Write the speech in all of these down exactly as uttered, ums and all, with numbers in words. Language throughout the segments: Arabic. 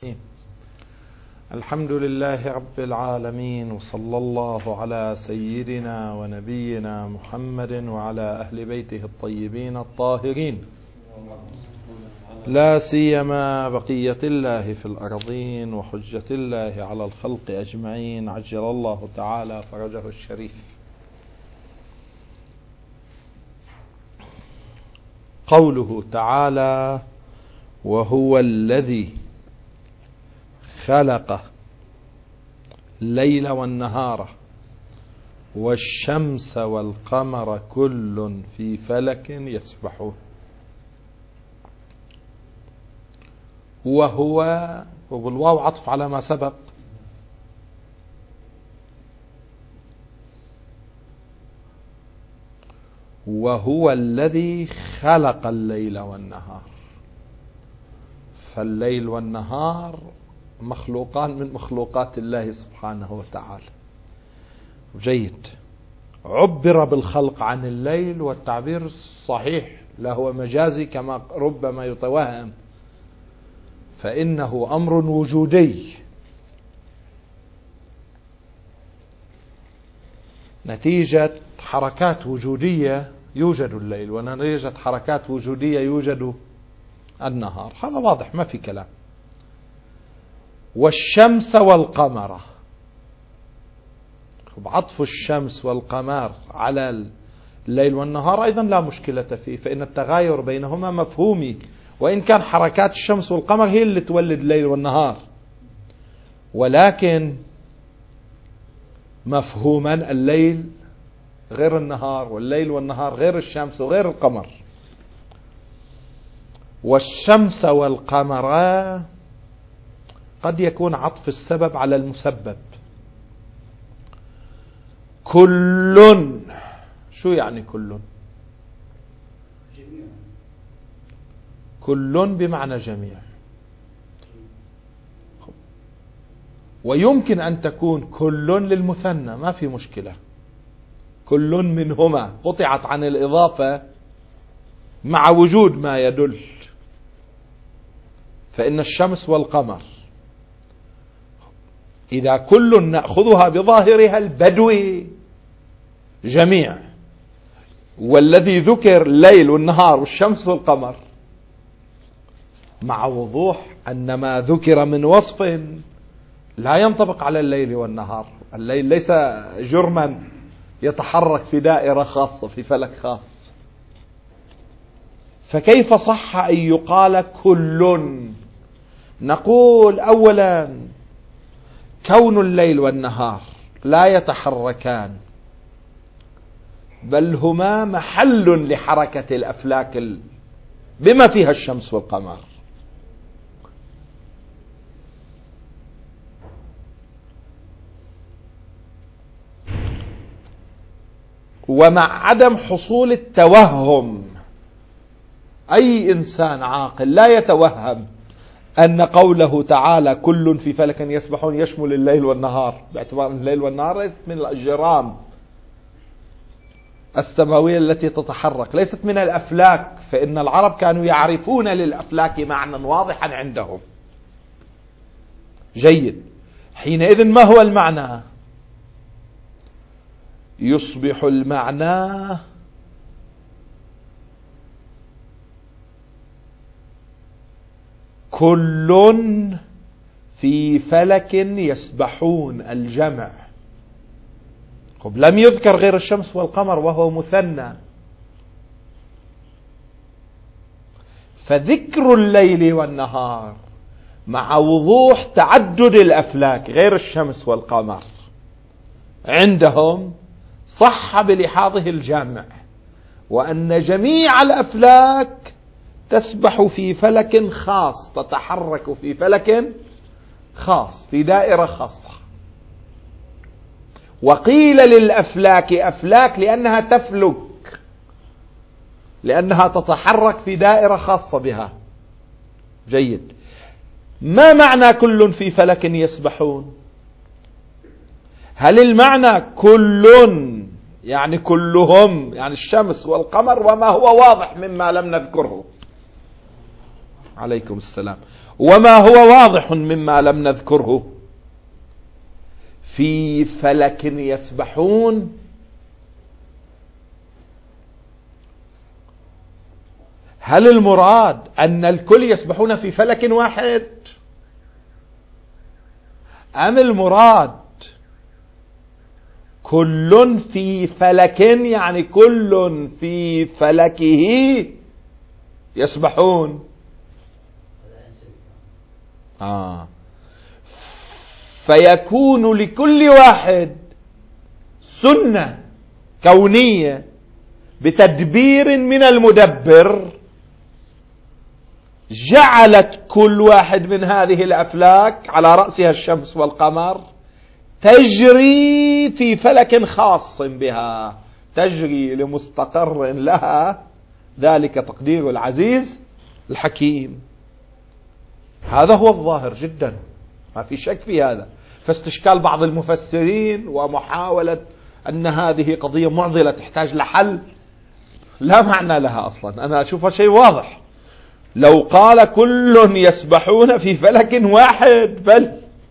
الحمد لله رب العالمين، وصلى الله على سيدنا ونبينا محمد وعلى أهل بيته الطيبين الطاهرين، لا سيما بقية الله في الأرضين وحجة الله على الخلق أجمعين، عجل الله تعالى فرجه الشريف. قوله تعالى: وهو الذي خلق الليل والنهار والشمس والقمر كل في فلك يسبحون. وهو وبالواو عطف على ما سبق، وهو الذي خلق الليل والنهار، فالليل والنهار مخلوقان من مخلوقات الله سبحانه وتعالى. جيد. عبر بالخلق عن الليل، والتعبير صحيح لا هو مجازي كما ربما يتوهم، فإنه أمر وجودي نتيجة حركات وجودية يوجد الليل، ونتيجة حركات وجودية يوجد النهار، هذا واضح ما في كلام. والشمس والقمر، عطف الشمس والقمر على الليل والنهار أيضا لا مشكلة فيه، فإن التغاير بينهما مفهومي، وإن كان حركات الشمس والقمر هي اللي تولد الليل والنهار، ولكن مفهوما الليل غير النهار، والليل والنهار غير الشمس وغير القمر. والشمس والقمر قد يكون عطف السبب على المسبب. كل، شو يعني كل؟ كل بمعنى جميع، ويمكن أن تكون كل للمثنى ما في مشكلة، كل منهما قطعت عن الإضافة مع وجود ما يدل، فإن الشمس والقمر إذا كل نأخذها بظاهرها البدوي جميع، والذي ذكر الليل والنهار والشمس والقمر مع وضوح أن ما ذكر من وصف لا ينطبق على الليل والنهار. الليل ليس جرما يتحرك في دائرة خاصة في فلك خاص، فكيف صح أن يقال كل؟ نقول أولا كون الليل والنهار لا يتحركان، بل هما محل لحركة الأفلاك بما فيها الشمس والقمر، ومع عدم حصول التوهم. أي إنسان عاقل لا يتوهم أن قوله تعالى كل في فلك يسبحون يشمل الليل والنهار، باعتبار أن الليل والنهار ليست من الأجرام السماوية التي تتحرك، ليست من الأفلاك، فإن العرب كانوا يعرفون للأفلاك معنى واضحا عندهم. جيد. حينئذ ما هو المعنى؟ يصبح المعنى كل في فلك يسبحون، الجمع. خب لم يذكر غير الشمس والقمر وهو مثنى، فذكر الليل والنهار مع وضوح تعدد الأفلاك غير الشمس والقمر عندهم صح بلحاظه الجامع، وأن جميع الأفلاك تسبح في فلك خاص، تتحرك في فلك خاص في دائرة خاصة. وقيل للأفلاك أفلاك لأنها تفلك، لأنها تتحرك في دائرة خاصة بها. جيد. ما معنى كل في فلك يسبحون؟ هل المعنى كل يعني كلهم يعني الشمس والقمر وما هو واضح مما لم نذكره؟ عليكم السلام. وما هو واضح مما لم نذكره، في فلك يسبحون. هل المراد أن الكل يسبحون في فلك واحد، أم المراد كل في فلك يعني كل في فلكه يسبحون؟ آه. فيكون لكل واحد سنة كونية بتدبير من المدبر جعلت كل واحد من هذه الأفلاك على رأسها الشمس والقمر تجري في فلك خاص بها، تجري لمستقر لها، ذلك تقدير العزيز الحكيم. هذا هو الظاهر جدا، ما في شك في هذا. فاستشكال بعض المفسرين ومحاولة أن هذه قضية معضلة تحتاج لحل لا معنى لها أصلا، أنا أشوفها شيء واضح. لو قال كل يسبحون في فلك واحد، بل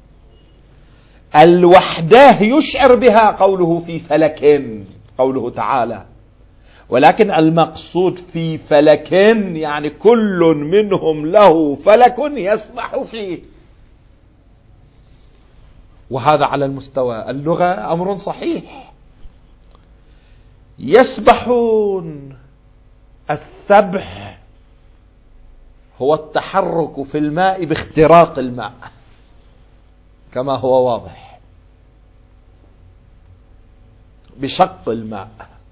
الوحدة يشعر بها قوله في فلك، قوله تعالى، ولكن المقصود في فلك يعني كل منهم له فلك يسبح فيه. وهذا على المستوى اللغة أمر صحيح. يسبحون، السبح هو التحرك في الماء باختراق الماء كما هو واضح، بشق الماء.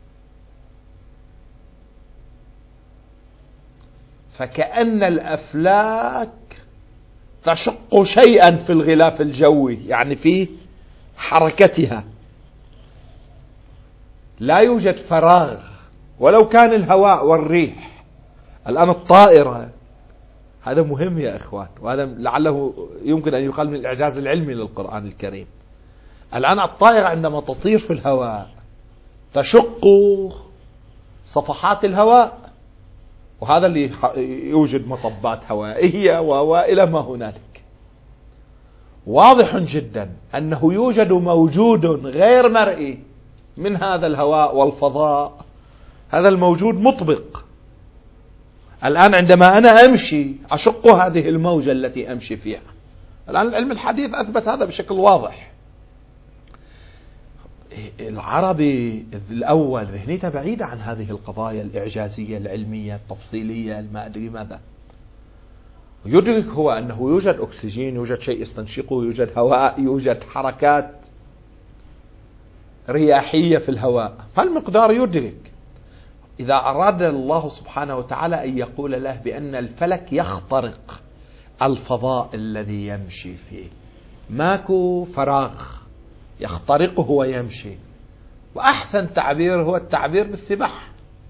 فكأن الأفلاك تشق شيئا في الغلاف الجوي، يعني في حركتها لا يوجد فراغ ولو كان الهواء والريح. الآن الطائرة، هذا مهم يا إخوان، وهذا لعله يمكن أن يقال من الإعجاز العلمي للقرآن الكريم. الآن الطائرة عندما تطير في الهواء تشق صفحات الهواء، وهذا اللي يوجد مطبات هوائية وإلى ما هنالك. واضح جدا أنه يوجد موجود غير مرئي من هذا الهواء والفضاء، هذا الموجود مطبق. الآن عندما أنا أمشي أشق هذه الموجة التي أمشي فيها. الآن العلم الحديث أثبت هذا بشكل واضح. العربي الأول ذهنيته بعيدة عن هذه القضايا الإعجازية العلمية التفصيلية ما أدري ماذا. يدرك هو أنه يوجد أكسجين، يوجد شيء يستنشقه، يوجد هواء، يوجد حركات رياحية في الهواء، هالمقدار يدرك. إذا أراد الله سبحانه وتعالى أن يقول له بأن الفلك يخترق الفضاء الذي يمشي فيه، ماكو فراغ، يخترقه ويمشي. وأحسن تعبير هو التعبير بالسباحة،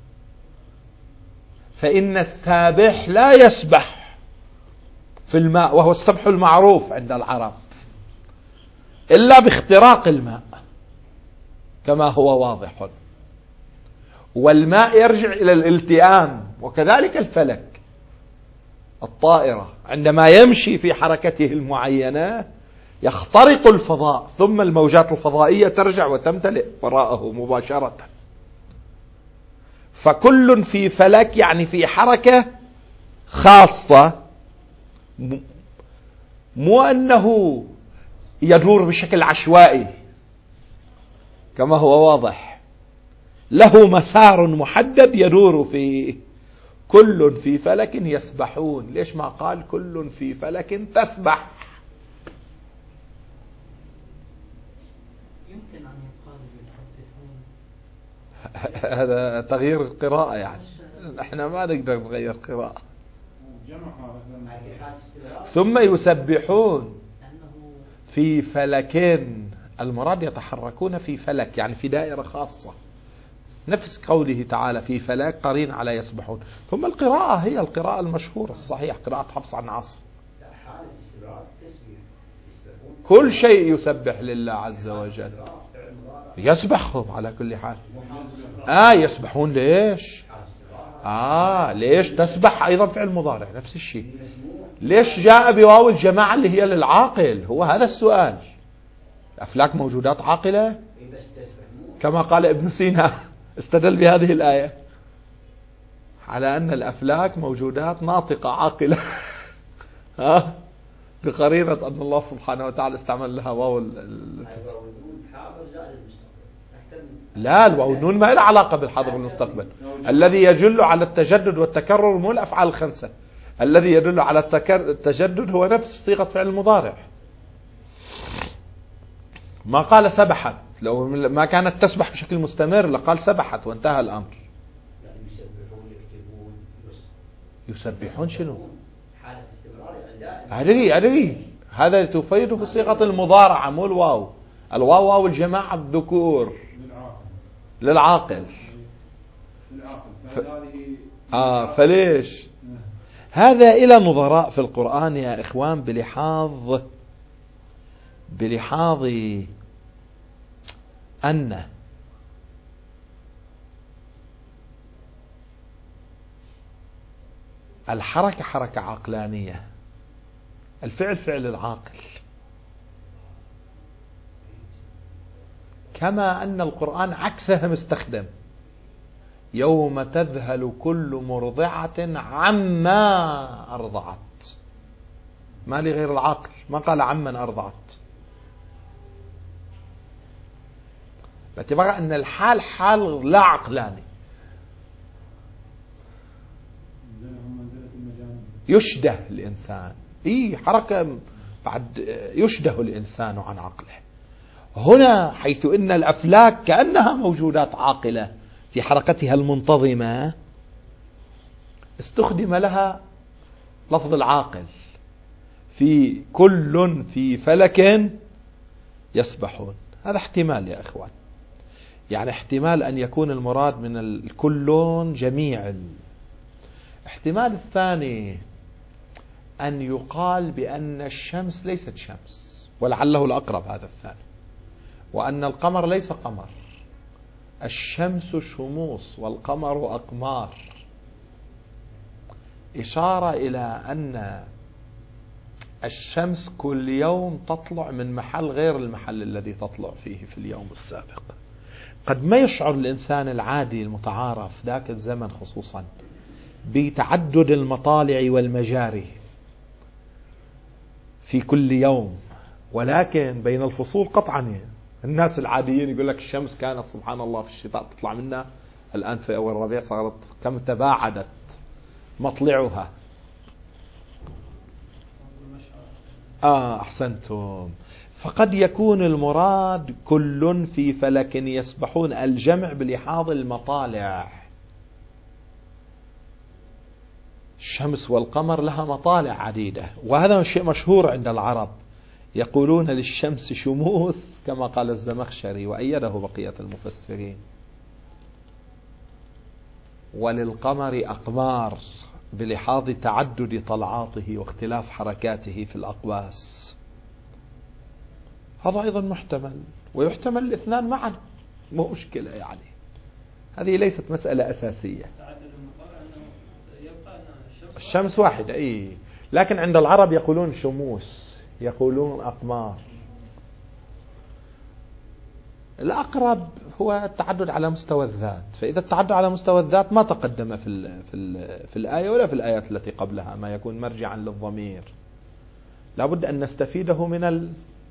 فإن السابح لا يسبح في الماء، وهو السبح المعروف عند العرب، إلا باختراق الماء كما هو واضح. والماء يرجع إلى الالتئام، وكذلك الفلك. الطائرة عندما يمشي في حركته المعينة يخترق الفضاء، ثم الموجات الفضائية ترجع وتمتلئ وراءه مباشرة. فكل في فلك يعني في حركة خاصة، مو أنه يدور بشكل عشوائي كما هو واضح، له مسار محدد يدور فيه. كل في فلك يسبحون، ليش ما قال كل في فلك تسبح؟ يمكن أن يقال يسبحون. هذا تغيير قراءة، يعني احنا ما نقدر نغير قراءة. ثم يسبحون في فلكين، المراد يتحركون في فلك يعني في دائرة خاصة، نفس قوله تعالى في فلك قرين على يسبحون. ثم القراءة هي القراءة المشهورة الصحيح، قراءة حفص عن عاصم. كل شيء يسبح لله عز وجل، يسبحهم على كل حال. آه يسبحون ليش؟ آه ليش تسبح أيضا فعل مضارع نفس الشيء. ليش جاء بواو الجماعة اللي هي للعاقل؟ هو هذا السؤال. الأفلاك موجودات عاقلة كما قال ابن سينا استدل بهذه الآية على أن الأفلاك موجودات ناطقة عاقلة ها بقرينة أن الله سبحانه وتعالى استعمل لها واو ال... لا الواو النون ما لها علاقة بالحاضر والمستقبل. الذي يدل على التجدد والتكرر مو الأفعال الخمسة. الذي يدل على التجدد هو نفس صيغة فعل المضارع. ما قال سبحت، لو ما كانت تسبح بشكل مستمر لقال سبحت وانتهى الأمر. يسبحون شنو؟ أدري أدري هذا تفيده صيغة المضارعة مو الواو. الواو واو الجماعة الذكور للعاقل. ف... آه فليش هذا إلى نظراء في القرآن يا إخوان بلحاظ بلحاظ أن الحركة حركة عقلانية، الفعل فعل العاقل، كما أن القرآن عكسها مستخدم. يوم تذهل كل مرضعة عما أرضعت، ما لغير العاقل، ما قال عمن أرضعت، باعتبار أن الحال حال لا عقلاني. يشده الإنسان إيه حركة بعد يشده الإنسان عن عقله. هنا حيث إن الأفلاك كأنها موجودات عاقلة في حركتها المنتظمة استخدم لها لفظ العاقل في كل في فلك يسبحون. هذا احتمال يا إخوان، يعني احتمال أن يكون المراد من الكلون جميع. احتمال الثاني أن يقال بأن الشمس ليست شمس، ولعله الأقرب هذا الثاني، وأن القمر ليس قمر، الشمس شموس والقمر أقمار، إشارة إلى أن الشمس كل يوم تطلع من محل غير المحل الذي تطلع فيه في اليوم السابق. قد ما يشعر الإنسان العادي المتعارف ذاك الزمن خصوصا بتعدد المطالع والمجاري في كل يوم، ولكن بين الفصول قطعا الناس العاديين يقول لك الشمس كانت سبحان الله في الشتاء تطلع منها، الآن في أول الربيع صارت كم تباعدت مطلعها. آه أحسنتم. فقد يكون المراد كل في فلك يسبحون الجمع بلحاظ المطالع. الشمس والقمر لها مطالع عديدة، وهذا شيء مشهور عند العرب، يقولون للشمس شموس كما قال الزمخشري وأيده بقية المفسرين، وللقمر أقمار بلحاظ تعدد طلعاته واختلاف حركاته في الأقواس. هذا أيضا محتمل، ويحتمل الاثنان معا مو مشكلة، يعني هذه ليست مسألة أساسية. الشمس واحدة إيه، لكن عند العرب يقولون شموس، يقولون أقمار. الأقرب هو التعدد على مستوى الذات، فإذا التعدد على مستوى الذات ما تقدم في ال في ال في الآية ولا في الآيات التي قبلها ما يكون مرجعا للضمير، لابد أن نستفيده من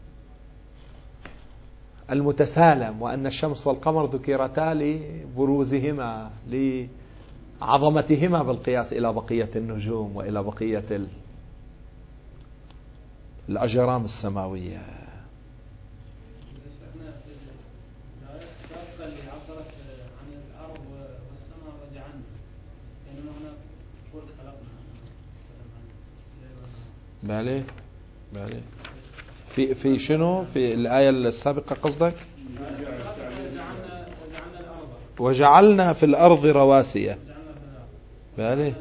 المتسالم، وأن الشمس والقمر ذكرتا لبروزهما لعظمتهما بالقياس إلى بقية النجوم وإلى بقية الأجرام السماوية. بالي بالي في في شنو في الآية السابقة قصدك؟ وجعلنا في الأرض رواسي. بالي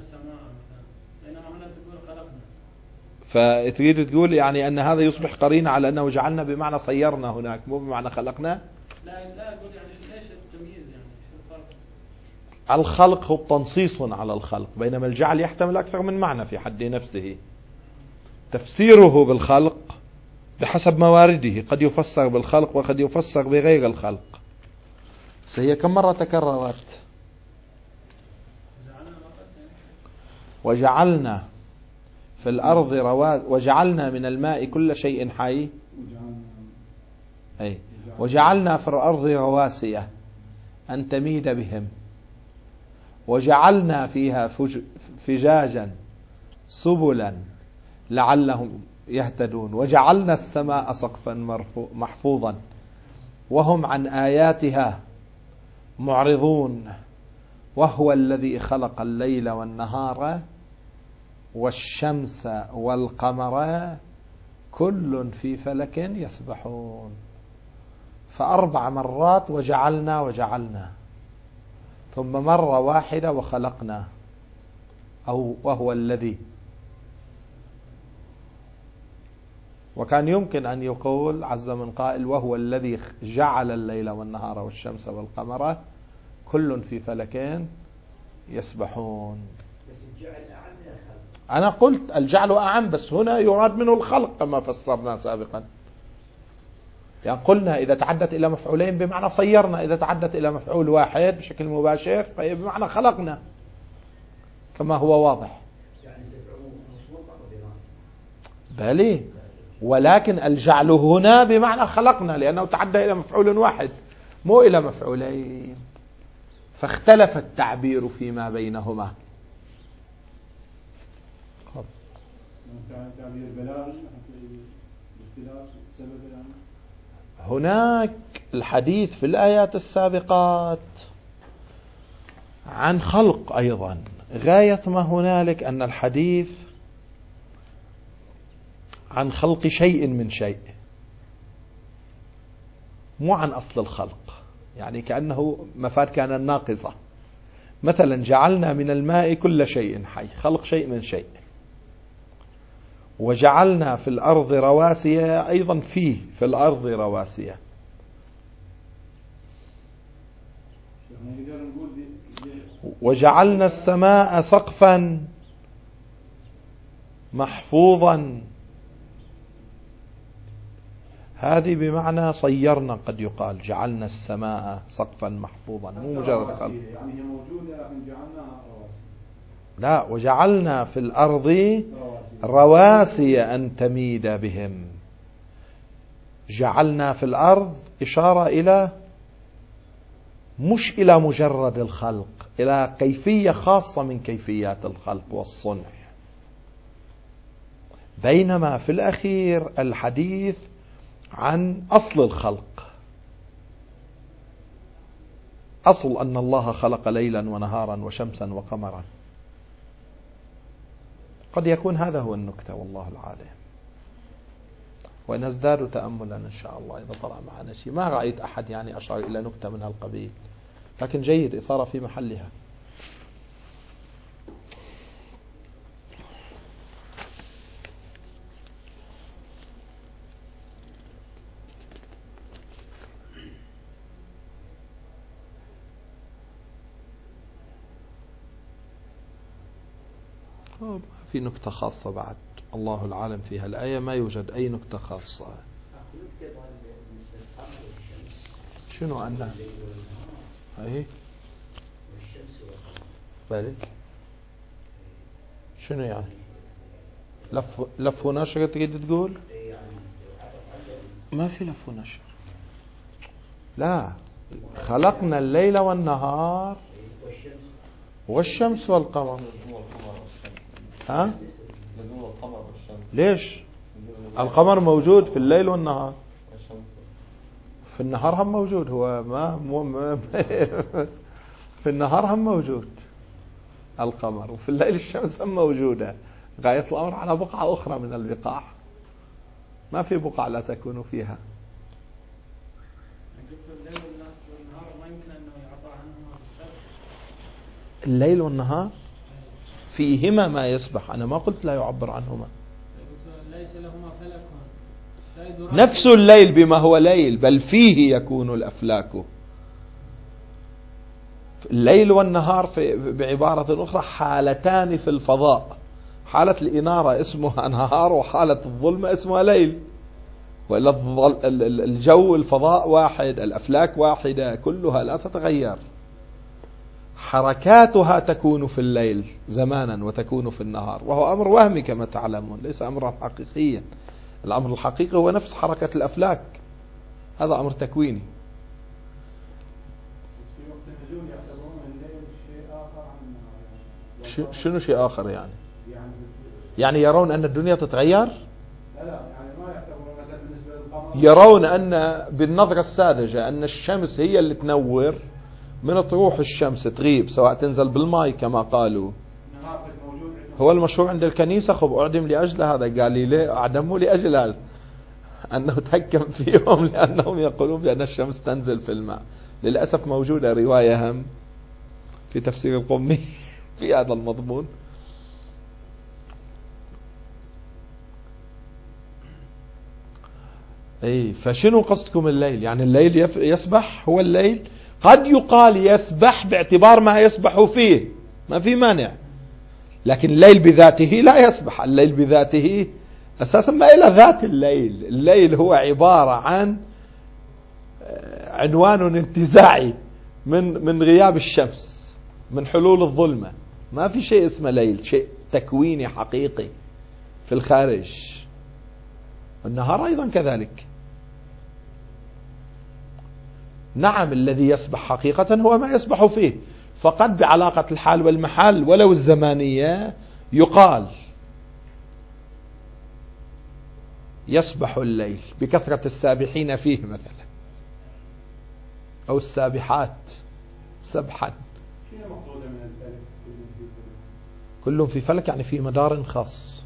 فتريد تقول يعني أن هذا يصبح قرينة على أنه جعلنا بمعنى صيرنا هناك، مو بمعنى خلقنا. لا لا أقول يعني ايش التمييز، يعني شو الفرق؟ الخلق هو تنصيص على الخلق، بينما الجعل يحتمل أكثر من معنى في حد نفسه. تفسيره بالخلق بحسب موارده، قد يفسر بالخلق وقد يفسر بغير الخلق. هي كم مرة تكررت؟ وجعلنا في الأرض رواسي وجعلنا من الماء كل شيء حي. أي وجعلنا في الأرض رواسي أن تميد بهم وجعلنا فيها فجاجا سبلا لعلهم يهتدون وجعلنا السماء سقفا محفوظا وهم عن آياتها معرضون وهو الذي خلق الليل والنهار والشمس والقمر كل في فلك يسبحون. فأربع مرات وجعلنا وجعلنا، ثم مرة واحدة وخلقنا أو وهو الذي. وكان يمكن أن يقول عز من قائل وهو الذي جعل الليل والنهار والشمس والقمر كل في فلكين يسبحون. أنا قلت الجعل أعم، بس هنا يراد منه الخلق كما فسرنا سابقا. يعني قلنا إذا تعدت إلى مفعولين بمعنى صيرنا، إذا تعدت إلى مفعول واحد بشكل مباشر فهي بمعنى خلقنا كما هو واضح. بلي، ولكن الجعل هنا بمعنى خلقنا لأنه تعدى إلى مفعول واحد مو إلى مفعولين، فاختلف التعبير فيما بينهما. هناك الحديث في الآيات السابقات عن خلق أيضا، غاية ما هنالك أن الحديث عن خلق شيء من شيء مو عن أصل الخلق، يعني كأنه مفاد كان الناقصة. مثلا جعلنا من الماء كل شيء حي، خلق شيء من شيء. وجعلنا في الأرض رواسي، أيضا فيه في الأرض رواسي. وجعلنا السماء سقفا محفوظا، هذه بمعنى صيرنا، قد يقال جعلنا السماء سقفا محفوظا مو مجرد خلق. يعني هي موجودة لكن جعلناها رواسي. لا، وجعلنا في الأرض رواسي أن تميد بهم. جعلنا في الأرض إشارة إلى مش إلى مجرد الخلق، إلى كيفية خاصة من كيفيات الخلق والصنع. بينما في الأخير الحديث عن أصل الخلق، أصل أن الله خلق ليلا ونهارا وشمسا وقمرا. قد يكون هذا هو النكتة والله العالم، ونزداد تأملا إن شاء الله إذا طلع معنا شيء. ما رأيت أحد يعني أشار إلى نكتة من هالقبيل، لكن جيد، إثارة في محلها. ما في نكتة خاصة بعد، الله العالم فيها الآية ما يوجد أي نكتة خاصة. شنو أنها هاي بالي شنو يعني لف لف ونشر تريد تقول؟ ما في لف ونشر. لا، خلقنا الليل والنهار والشمس والقمر. ها؟ ليش؟ القمر موجود في الليل والنهار، في النهار هم موجود، هو ما, ما في النهار هم موجود القمر، وفي الليل الشمس هم موجودة. غاية الأمر على بقعة أخرى من البقاع، ما في بقعة لا تكون فيها. الليل والنهار فيهما ما يسبح، أنا ما قلت لا يعبر عنهما. ليس لهما فلك، نفس الليل بما هو ليل، بل فيه يكون الأفلاك، الليل والنهار في بعبارة أخرى حالتان في الفضاء، حالة الإنارة اسمها نهار وحالة الظلمة اسمها ليل، وإلا الجو الفضاء واحد، الأفلاك واحدة كلها لا تتغير، حركاتها تكون في الليل زمانا وتكون في النهار، وهو أمر وهمي كما تعلمون، ليس أمرا حقيقيا. الأمر الحقيقي هو نفس حركة الأفلاك، هذا أمر تكويني. في وقت النزول يعتبرون الليل شيء آخر عن النهار. شنو شيء آخر يعني؟ يعني يعني يرون أن الدنيا تتغير؟ لا لا يعني ما يعتبرون مثلا بالنسبة للقمر. يرون أن بالنظرة الساذجة أن الشمس هي اللي تنور، من تروح الشمس تغيب سواء تنزل بالماء كما قالوا. النهار موجود عندهم. هو المشهور عند الكنيسة خب أعدم لأجل هذا، قال لي ليه أعدموا لأجل هذا، أنه تحكم فيهم لأنهم يقولون بأن الشمس تنزل في الماء. للأسف موجودة رواية هم في تفسير القمي في هذا المضمون. اي فشنو قصدكم الليل؟ يعني الليل يسبح، هو الليل قد يقال يسبح باعتبار ما يسبح فيه، ما في مانع، لكن الليل بذاته لا يسبح. الليل بذاته أساسا ما إلى ذات الليل، الليل هو عبارة عن عنوان انتزاعي من من غياب الشمس، من حلول الظلمة، ما في شيء اسمه ليل، شيء تكويني حقيقي في الخارج. النهار أيضا كذلك. نعم الذي يسبح حقيقة هو ما يسبح فيه، فقد بعلاقة الحال والمحال ولو الزمانية يقال يسبح الليل بكثرة السابحين فيه مثلا، أو السابحات سبحا. شنو المقصود من الفلك؟ كل في فلك يعني في مدار خاص.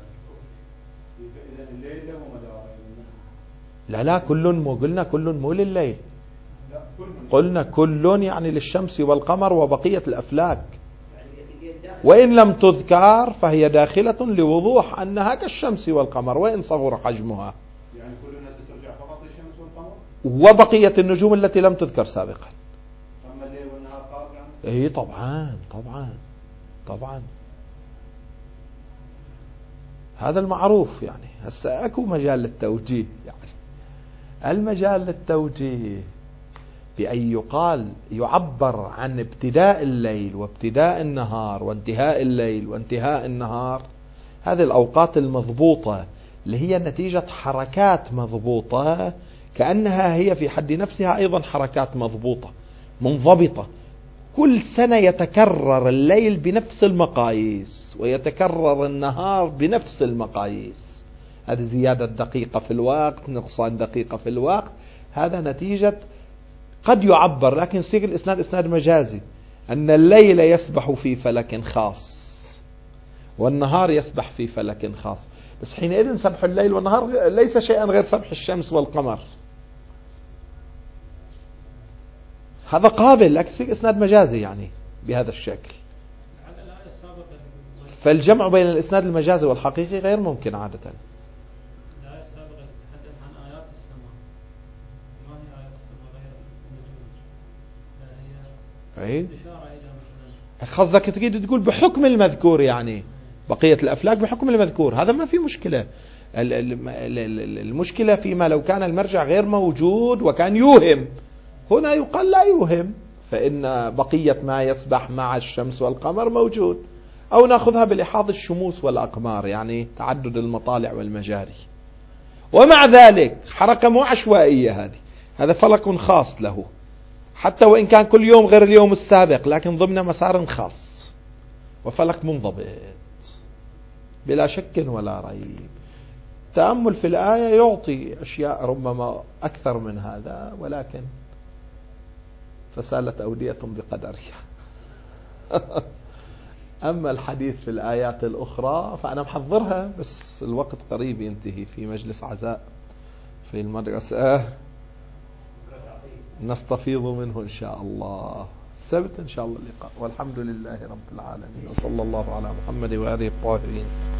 إذا الليل له مدار. لا لا كل مو قلنا كل مو لليل، لا كل قلنا كل يعني للشمس والقمر وبقية الأفلاك، وإن لم تذكر فهي داخلة لوضوح أنها كالشمس والقمر وإن صغر حجمها، يعني كل الناس ترجع فقط للشمس والقمر وبقية النجوم التي لم تذكر سابقا. أما الليل والنهار خارج عنه. اي طبعا طبعا طبعا هذا المعروف. يعني هسه اكو مجال للتوجيه، يعني المجال للتوجيه بأن يقال يعبر عن ابتداء الليل وابتداء النهار وانتهاء الليل وانتهاء النهار، هذه الأوقات المضبوطة اللي هي نتيجة حركات مضبوطة، كأنها هي في حد نفسها أيضا حركات مضبوطة منضبطة. كل سنة يتكرر الليل بنفس المقاييس ويتكرر النهار بنفس المقاييس، هذه زيادة دقيقة في الوقت، نقصان دقيقة في الوقت، هذا نتيجة قد يعبر، لكن يصير الإسناد إسناد مجازي، أن الليل يسبح في فلك خاص والنهار يسبح في فلك خاص، بس حينئذ سبح الليل والنهار ليس شيئا غير سبح الشمس والقمر، هذا قابل، لكن يصير إسناد مجازي يعني بهذا الشكل. فالجمع بين الإسناد المجازي والحقيقي غير ممكن عادة. الآية السابقة تتحدث عن آيات السماء، ما هي آيات السماء غير النجوم، فهي أي إشارة إلى مثلا قصدك تريد تقول بحكم المذكور، يعني بقية الأفلاك بحكم المذكور، هذا ما في مشكلة. المشكلة فيما لو كان المرجع غير موجود وكان يوهم، هنا يقال لا يوهم، فإن بقية ما يسبح مع الشمس والقمر موجود، أو نأخذها بلحاظ الشموس والأقمار، يعني تعدد المطالع والمجاري. ومع ذلك حركة مو عشوائية، هذه هذا فلك خاص له، حتى وإن كان كل يوم غير اليوم السابق، لكن ضمن مسار خاص وفلك منضبط بلا شك ولا ريب. التأمل في الآية يعطي أشياء ربما أكثر من هذا، ولكن فسالت أودية بقدرها. أما الحديث في الآيات الأخرى فأنا محضرها، بس الوقت قريب ينتهي، في مجلس عزاء في المدرسة نستفيض منه إن شاء الله السبت إن شاء الله اللقاء. والحمد لله رب العالمين، وصلى الله على محمد وآله الطاهرين.